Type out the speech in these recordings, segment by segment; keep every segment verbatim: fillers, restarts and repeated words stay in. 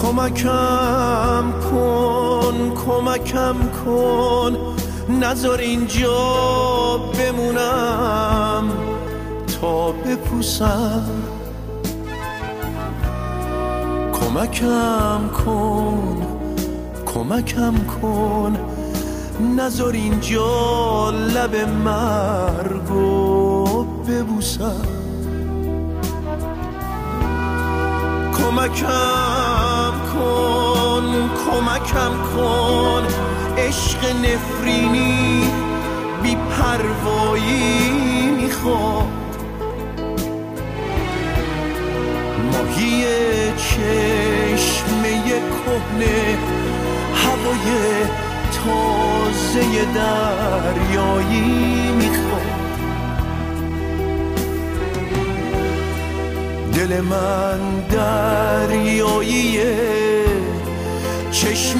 کمکم کن کمکم کن نذار اینجا بمونم تا بپوسم. کمکم کن کمکم کن نذار اینجا لب مرگو ببوسم. کمکم کن کمکم کن عشق نفرینی بی پروایی میخواد. ماهی چشمه کهنه هوای تازه دریایی میخواد. دل من دریاییه چشم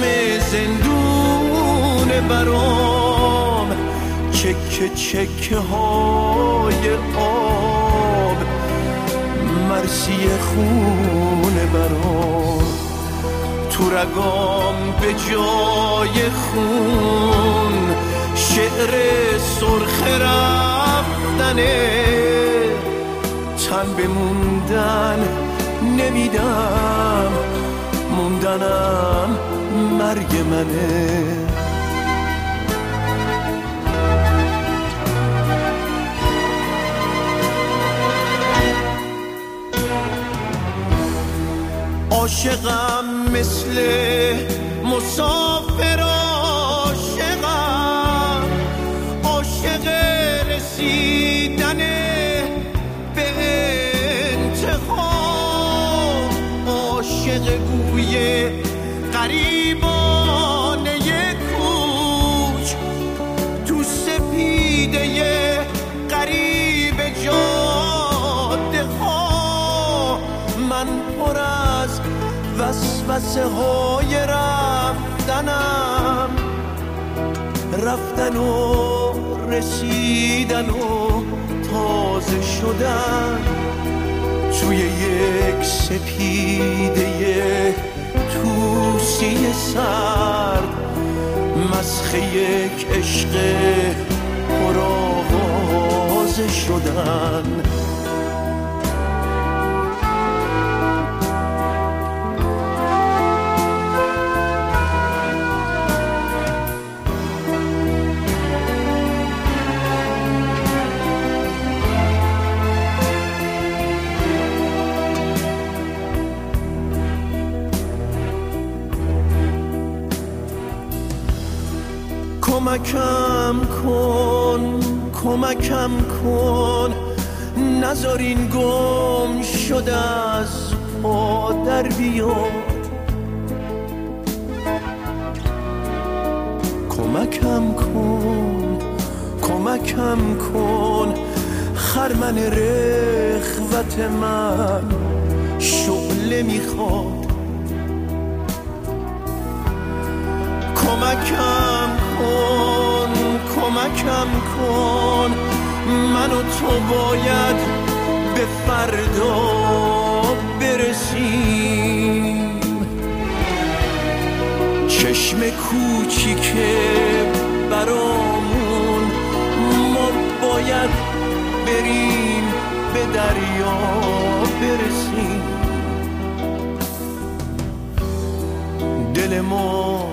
زندون برام چکه چکه های آب مرسی خونه برام. تو رگام به جای خون شعر سرخ رفتنه. تن به موندن نمیدم موندنم مرگ منه. عاشقم مثل مسافر عاشقم عاشق رسیدن به انتها. عاشق گوی غریبانه کوچ تو سپیده غریب جاده ها. من پر از وسوسه های رفتنم رفتن و رسیدن و تازه شدن توی یک سپیده توسی سرد مسخ یک عشق پرآوازه شدن. کمکم کن کمکم کن نذار این گم شده از پا در بیاد. کمکم کن کمکم کن خرمن رخوت من شعله میخواد. کمکم کن کمکم کن من و تو باید به فردا برسیم. چشم کوچیکه برامون ما باید بریم به دریا برسیم. دل ما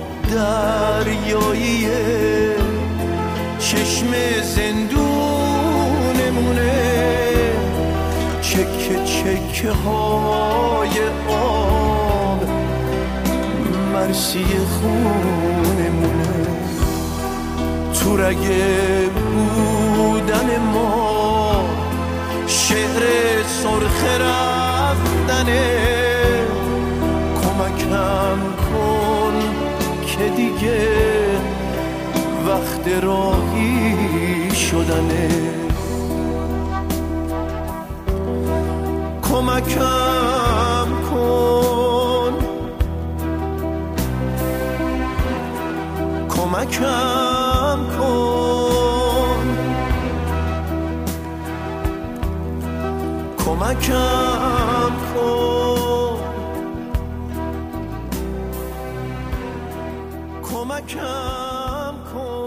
دریاییه چشم زندونمونه چکه چکه های آب مرسی خونمونه. تو رگه بودن ما شعر سرخ رفتنه. کمکم کن که دیگه وقت راهی شدنه. کمکم کن کمکم کن کمکم کن کمکم کن